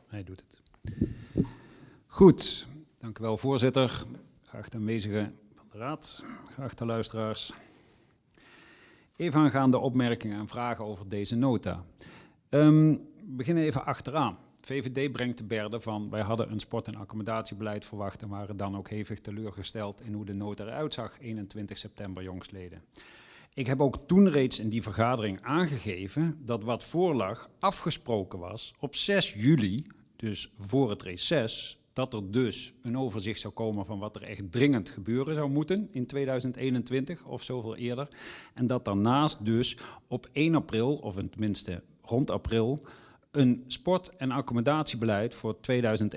Hij doet het. Goed, dank u wel voorzitter, geachte aanwezigen van de raad, geachte luisteraars. Even aangaande opmerkingen en vragen over deze nota. We beginnen even achteraan. VVD brengt te berde van, wij hadden een sport- en accommodatiebeleid verwacht en waren dan ook hevig teleurgesteld in hoe de nota eruit zag, 21 september jongstleden. Ik heb ook toen reeds in die vergadering aangegeven dat wat voorlag afgesproken was op 6 juli, dus voor het reces, dat er dus een overzicht zou komen van wat er echt dringend gebeuren zou moeten in 2021 of zoveel eerder. En dat daarnaast dus op 1 april, of tenminste rond april, een sport- en accommodatiebeleid voor 2021-2035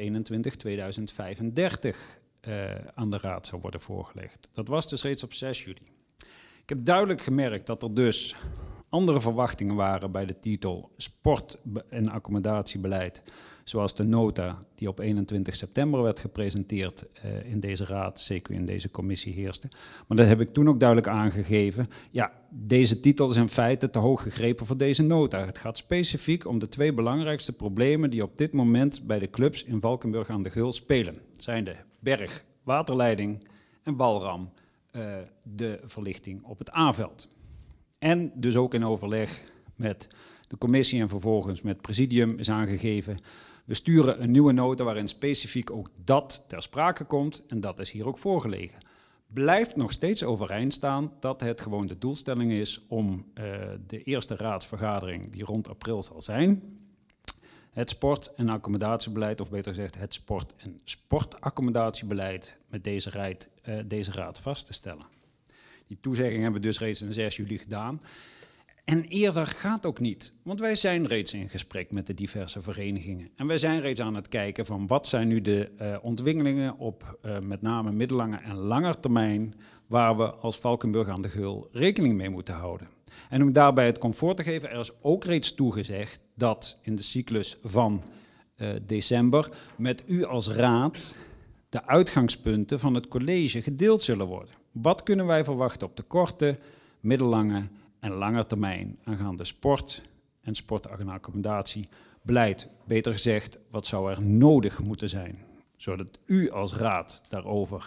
aan de raad zou worden voorgelegd. Dat was dus reeds op 6 juli. Ik heb duidelijk gemerkt dat er dus andere verwachtingen waren bij de titel sport- en accommodatiebeleid, zoals de nota die op 21 september werd gepresenteerd in deze raad, CQ in deze commissie heerste. Maar dat heb ik toen ook duidelijk aangegeven. Ja, deze titel is in feite te hoog gegrepen voor deze nota. Het gaat specifiek om de 2 belangrijkste problemen die op dit moment bij de clubs in Valkenburg aan de Geul spelen. Dat zijn de berg, waterleiding en Walram, de verlichting op het A-veld. En dus ook in overleg met de commissie en vervolgens met het presidium is aangegeven, we sturen een nieuwe nota waarin specifiek ook dat ter sprake komt en dat is hier ook voorgelegen. Blijft nog steeds overeind staan dat het gewoon de doelstelling is om de eerste raadsvergadering die rond april zal zijn, het sport- en accommodatiebeleid, of beter gezegd het sport- en sportaccomodatiebeleid met deze raad vast te stellen. Die toezegging hebben we dus reeds in 6 juli gedaan. En eerder gaat ook niet, want wij zijn reeds in gesprek met de diverse verenigingen. En wij zijn reeds aan het kijken van wat zijn nu de ontwikkelingen op met name middellange en langer termijn, waar we als Valkenburg aan de Geul rekening mee moeten houden. En om daarbij het comfort te geven, er is ook reeds toegezegd dat in de cyclus van december met u als raad de uitgangspunten van het college gedeeld zullen worden. Wat kunnen wij verwachten op de korte, middellange en lange termijn aangaande sport en sportaccomodatiebeleid? Beter gezegd, wat zou er nodig moeten zijn, zodat u als raad daarover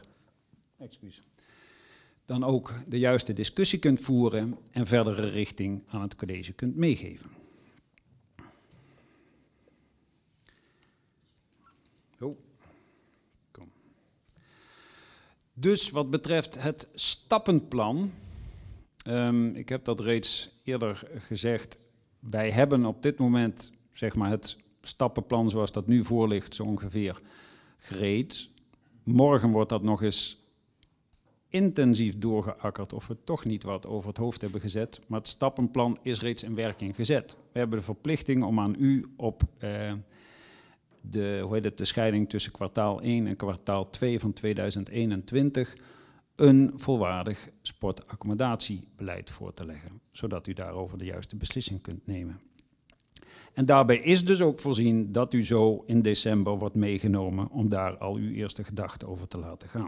dan ook de juiste discussie kunt voeren en verdere richting aan het college kunt meegeven. Dus wat betreft het stappenplan, ik heb dat reeds eerder gezegd, wij hebben op dit moment zeg maar, het stappenplan zoals dat nu voor ligt zo ongeveer gereed. Morgen wordt dat nog eens intensief doorgeakkerd of we toch niet wat over het hoofd hebben gezet, maar het stappenplan is reeds in werking gezet. We hebben de verplichting om aan u op de scheiding tussen kwartaal 1 en kwartaal 2 van 2021 een volwaardig sportaccomodatiebeleid voor te leggen, zodat u daarover de juiste beslissing kunt nemen. En daarbij is dus ook voorzien dat u zo in december wordt meegenomen om daar al uw eerste gedachten over te laten gaan.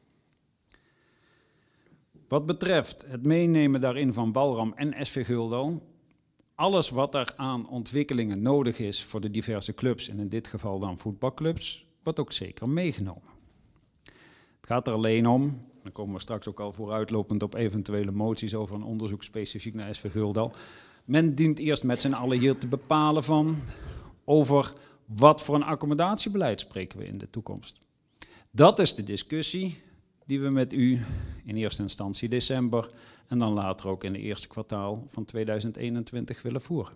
Wat betreft het meenemen daarin van Walram en SV Guldal, alles wat er aan ontwikkelingen nodig is voor de diverse clubs, en in dit geval dan voetbalclubs, wordt ook zeker meegenomen. Het gaat er alleen om, dan komen we straks ook al vooruitlopend op eventuele moties over een onderzoek specifiek naar SV Guldal. Men dient eerst met z'n allen hier te bepalen van over wat voor een accommodatiebeleid spreken we in de toekomst. Dat is de discussie die we met u in eerste instantie december en dan later ook in het eerste kwartaal van 2021 willen voeren.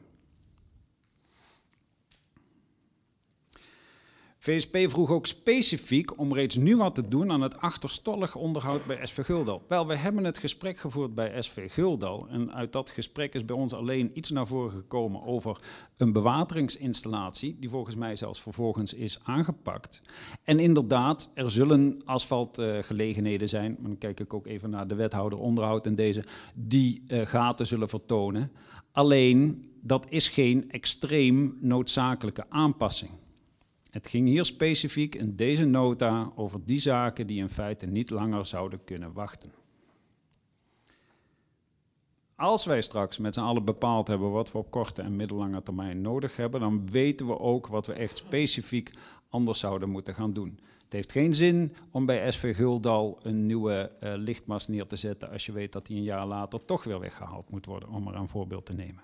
VSP vroeg ook specifiek om reeds nu wat te doen aan het achterstallig onderhoud bij SV Guldal. Wel, we hebben het gesprek gevoerd bij SV Guldal en uit dat gesprek is bij ons alleen iets naar voren gekomen over een bewateringsinstallatie, die volgens mij zelfs vervolgens is aangepakt. En inderdaad, er zullen asfaltgelegenheden zijn, maar dan kijk ik ook even naar de wethouder onderhoud en deze, die gaten zullen vertonen. Alleen, dat is geen extreem noodzakelijke aanpassing. Het ging hier specifiek in deze nota over die zaken die in feite niet langer zouden kunnen wachten. Als wij straks met z'n allen bepaald hebben wat we op korte en middellange termijn nodig hebben, dan weten we ook wat we echt specifiek anders zouden moeten gaan doen. Het heeft geen zin om bij SV Guldal een nieuwe lichtmast neer te zetten als je weet dat die een jaar later toch weer weggehaald moet worden, om er een voorbeeld te nemen.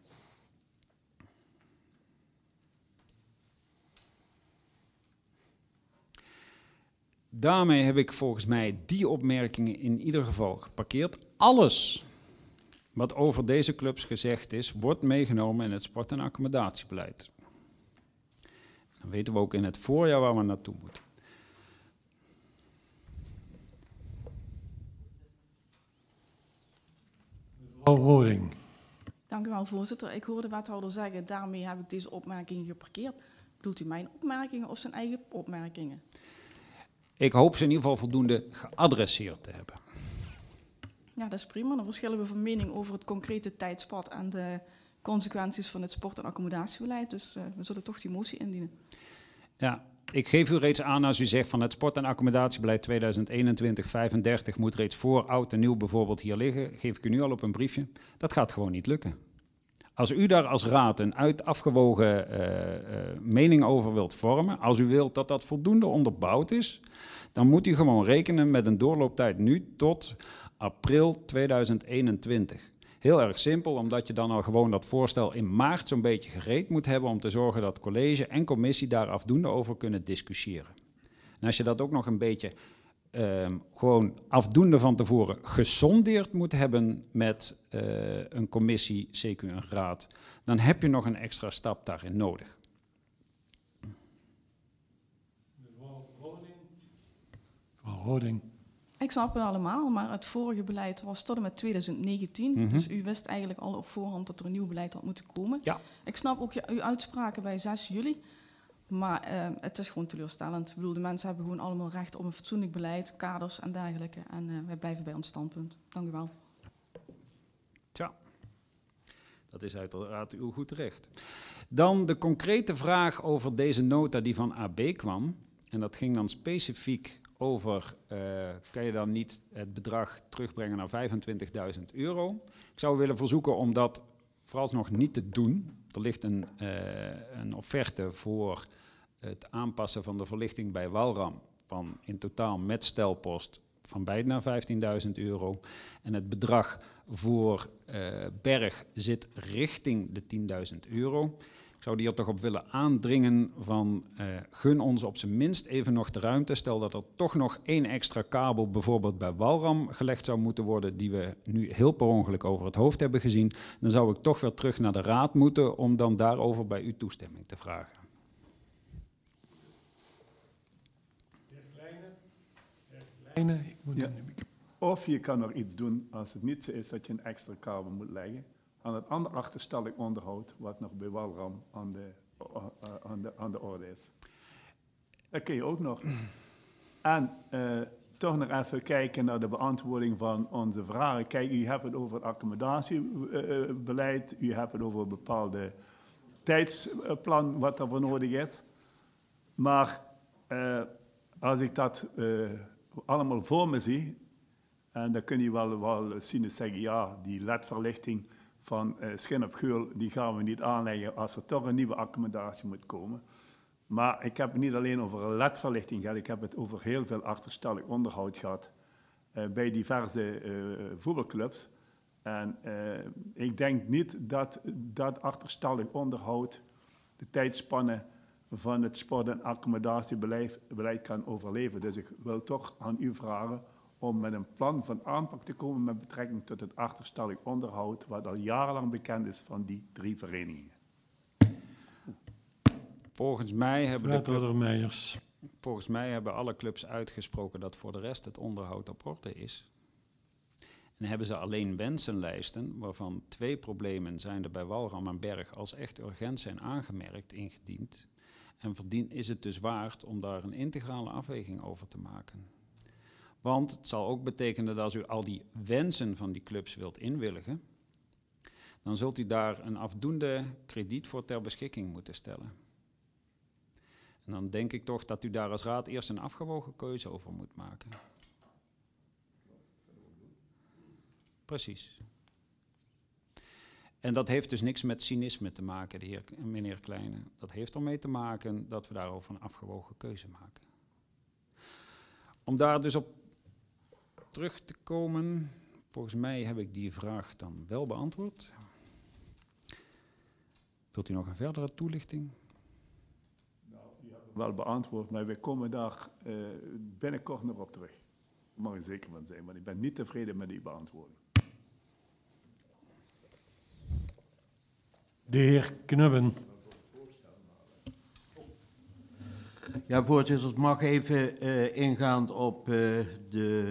Daarmee heb ik volgens mij die opmerkingen in ieder geval geparkeerd. Alles wat over deze clubs gezegd is, wordt meegenomen in het sport- en accommodatiebeleid. Dan weten we ook in het voorjaar waar we naartoe moeten. Mevrouw Roding. Dank u wel, voorzitter. Ik hoorde de wethouder zeggen, daarmee heb ik deze opmerkingen geparkeerd. Bedoelt u mijn opmerkingen of zijn eigen opmerkingen? Ik hoop ze in ieder geval voldoende geadresseerd te hebben. Ja, dat is prima. Dan verschillen we van mening over het concrete tijdspad en de consequenties van het sport- en accommodatiebeleid. Dus we zullen toch die motie indienen. Ja, ik geef u reeds aan als u zegt van het sport- en accommodatierbeleid 2021-35 moet reeds voor oud en nieuw bijvoorbeeld hier liggen, geef ik u nu al op een briefje. Dat gaat gewoon niet lukken. Als u daar als raad een afgewogen mening over wilt vormen, als u wilt dat dat voldoende onderbouwd is, dan moet u gewoon rekenen met een doorlooptijd nu tot april 2021. Heel erg simpel, omdat je dan al gewoon dat voorstel in maart zo'n beetje gereed moet hebben om te zorgen dat college en commissie daar afdoende over kunnen discussiëren. En als je dat ook nog een beetje gewoon afdoende van tevoren gesondeerd moet hebben met een commissie, CQ een raad, dan heb je nog een extra stap daarin nodig. Mevrouw Roding. Ik snap het allemaal, maar het vorige beleid was tot en met 2019. Dus u wist eigenlijk al op voorhand dat er een nieuw beleid had moeten komen. Ja. Ik snap ook uw uitspraken bij 6 juli. Maar het is gewoon teleurstellend. Ik bedoel, de mensen hebben gewoon allemaal recht op een fatsoenlijk beleid, kaders en dergelijke. En wij blijven bij ons standpunt. Dank u wel. Tja, dat is uiteraard uw goed recht. Dan de concrete vraag over deze nota die van AB kwam. En dat ging dan specifiek over, kan je dan niet het bedrag terugbrengen naar €25.000? Ik zou willen verzoeken om dat vooralsnog niet te doen. Er ligt een offerte voor het aanpassen van de verlichting bij Walram van in totaal met stelpost van bijna €15.000. En het bedrag voor Berg zit richting de €10.000. Ik zou hier toch op willen aandringen van gun ons op zijn minst even nog de ruimte. Stel dat er toch nog 1 extra kabel bijvoorbeeld bij Walram gelegd zou moeten worden, die we nu heel per ongeluk over het hoofd hebben gezien. Dan zou ik toch weer terug naar de raad moeten om dan daarover bij u toestemming te vragen. Ja. Of je kan er iets doen als het niet zo is dat je een extra kabel moet leggen aan het andere achterstallig onderhoud wat nog bij Walram aan de orde is. Dat kun je ook nog. En toch nog even kijken naar de beantwoording van onze vragen. Kijk, u hebt het over het accommodatiebeleid, u hebt het over een bepaalde tijdsplan wat er voor nodig is. Maar als ik dat allemaal voor me zie, en dan kun je wel cynisch zeggen, ja, die ledverlichting van Schin op Geul, die gaan we niet aanleggen als er toch een nieuwe accommodatie moet komen. Maar ik heb het niet alleen over een ledverlichting gehad, ik heb het over heel veel achterstallig onderhoud gehad bij diverse voetbalclubs. En ik denk niet dat dat achterstallig onderhoud de tijdspanne van het sport- en accommodatiebeleid kan overleven. Dus ik wil toch aan u vragen om met een plan van aanpak te komen met betrekking tot het achterstallig onderhoud, wat al jarenlang bekend is van die 3 verenigingen. Volgens mij hebben alle clubs uitgesproken dat voor de rest het onderhoud op orde is. En hebben ze alleen wensenlijsten, waarvan 2 problemen zijn er bij Walram en Berg als echt urgent zijn aangemerkt, ingediend. En is het dus waard om daar een integrale afweging over te maken. Want het zal ook betekenen dat als u al die wensen van die clubs wilt inwilligen, dan zult u daar een afdoende krediet voor ter beschikking moeten stellen. En dan denk ik toch dat u daar als raad eerst een afgewogen keuze over moet maken. Precies. En dat heeft dus niks met cynisme te maken, meneer Kleine. Dat heeft ermee te maken dat we daarover een afgewogen keuze maken. Om daar dus op terug te komen, volgens mij heb ik die vraag dan wel beantwoord. Wilt u nog een verdere toelichting? Wel beantwoord, maar we komen daar binnenkort nog op terug. Daar mag ik zeker van zijn, want ik ben niet tevreden met die beantwoording. De heer Knubben. Ja, voorzitter, ik mag even ingaand op de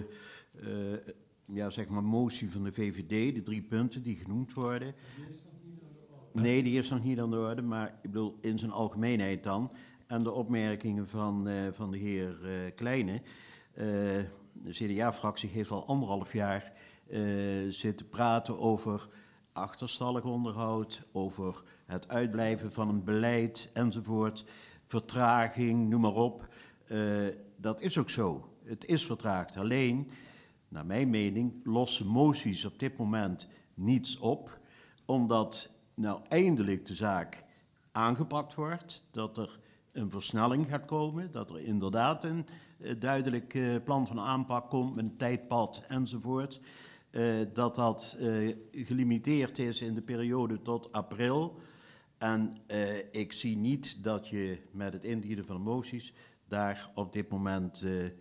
motie van de VVD, de 3 punten die genoemd worden. Nee, die is nog niet aan de orde, maar ik bedoel in zijn algemeenheid dan. En de opmerkingen van de heer Kleine. De CDA-fractie heeft al 1,5 jaar zitten praten over achterstallig onderhoud, over het uitblijven van een beleid enzovoort, vertraging, noem maar op. Dat is ook zo. Het is vertraagd. Alleen, naar mijn mening, lossen moties op dit moment niets op, omdat nou eindelijk de zaak aangepakt wordt, dat er een versnelling gaat komen, dat er inderdaad een duidelijk plan van aanpak komt met een tijdpad enzovoort. Dat gelimiteerd is in de periode tot april. En ik zie niet dat je met het indienen van de moties daar op dit moment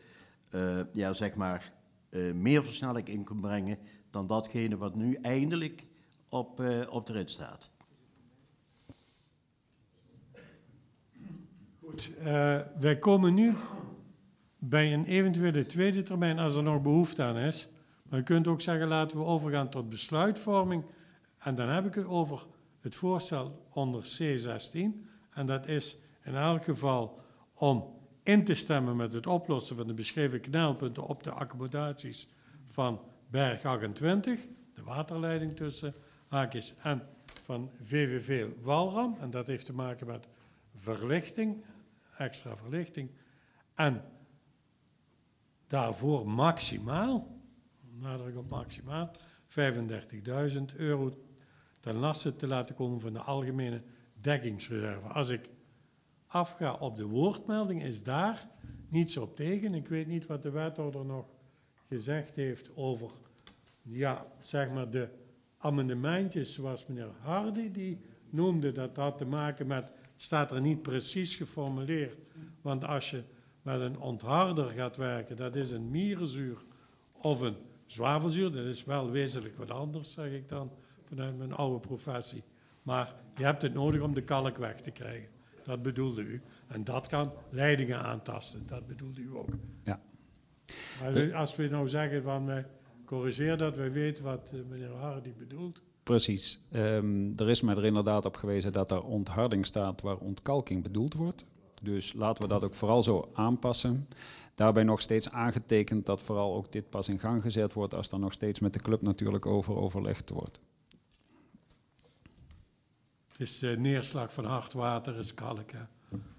meer versnelling in kunt brengen dan datgene wat nu eindelijk op de rit staat. Goed, wij komen nu bij een eventuele tweede termijn als er nog behoefte aan is. Maar u kunt ook zeggen, laten we overgaan tot besluitvorming. En dan heb ik het over het voorstel onder C16. En dat is in elk geval om in te stemmen met het oplossen van de beschreven knelpunten op de accommodaties van Berg 28, de waterleiding tussen haakjes en van VVV Walram. En dat heeft te maken met verlichting, extra verlichting. En daarvoor maximaal, nadruk op maximaal, €35.000 ten laste te laten komen van de algemene dekkingsreserve. Als ik afga op de woordmelding, is daar niets op tegen. Ik weet niet wat de wethouder nog gezegd heeft over, de amendementjes zoals meneer Hardy die noemde. Dat had te maken met, het staat er niet precies geformuleerd. Want als je met een ontharder gaat werken, dat is een mierenzuur of een zwavelzuur. Dat is wel wezenlijk wat anders, zeg ik dan, vanuit mijn oude professie. Maar je hebt het nodig om de kalk weg te krijgen. Dat bedoelde u. En dat kan leidingen aantasten. Dat bedoelde u ook. Ja. Maar als we nou zeggen van, corrigeer dat, wij weten wat meneer Hardy bedoelt. Precies. Er is mij er inderdaad op gewezen dat er ontharding staat waar ontkalking bedoeld wordt. Dus laten we dat ook vooral zo aanpassen. Daarbij nog steeds aangetekend dat vooral ook dit pas in gang gezet wordt als er nog steeds met de club natuurlijk over overlegd wordt. Het is neerslag van hard water, is kalk. Hè?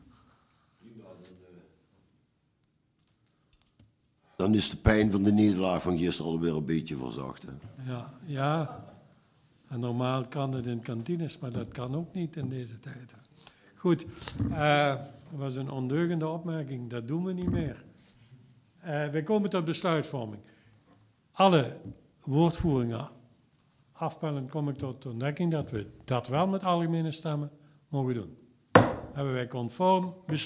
Dan is de pijn van de nederlaag van gisteren alweer een beetje verzacht. Hè? Ja. En normaal kan het in kantines, maar dat kan ook niet in deze tijd. Goed, dat was een ondeugende opmerking. Dat doen we niet meer. We komen tot besluitvorming. Alle woordvoeringen afpellen, kom ik tot de ontdekking dat we dat wel met algemene stemmen mogen doen. Hebben wij conform besloten.